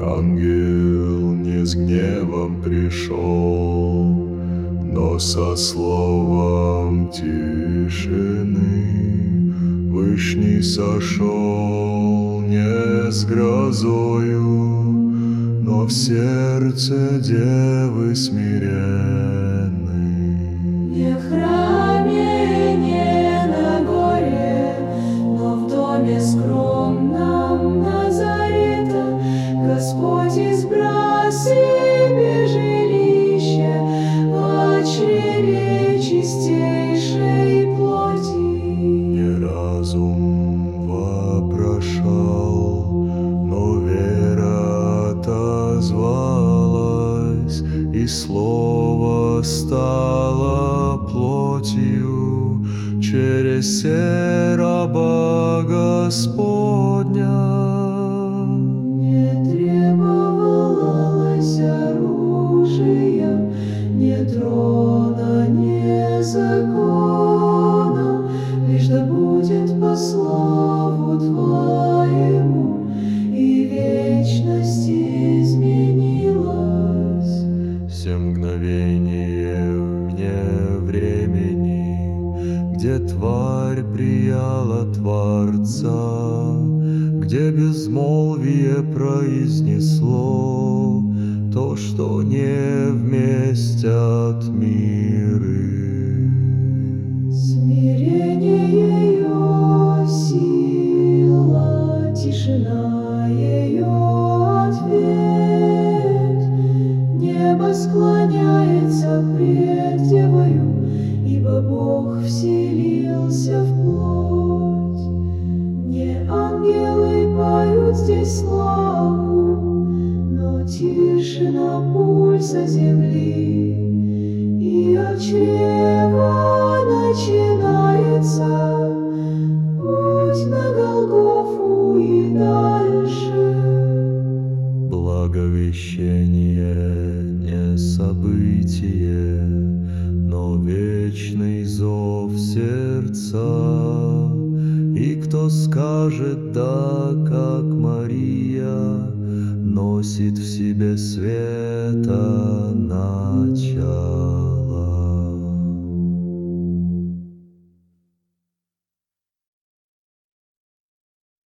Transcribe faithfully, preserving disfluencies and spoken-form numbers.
ангел не с гневом пришел, но со словом тишины. Вышний сошел не с грозою, но в сердце девы смиренной. Не в храме, не на горе, но в доме скромном Назарета Господь избрал себе жилище в чреве чистейшей плоти. Не разум вопрошал, но вера отозвалась, и слово стало плотью через се раба Господня. Не требовалось оружия, ни трона, ни закона, лишь да будет по славу Твоему, и вечность изменилась. Все мгновение вне времени, где тварь прияла Творца, где безмолвие произнесло то, что не вместят миры. Смирение ее сила, тишина ее ответ. Небо склоняется пред Девою, ибо Бог вселился в плоть. Не ангелы поют здесь славу, но тишина пульса земли, и от чрева начинается путь на Голгофу и дальше. Благовещение не событие, но вечный зов сердца. И кто скажет «да», как Мария, носит в себе света начало.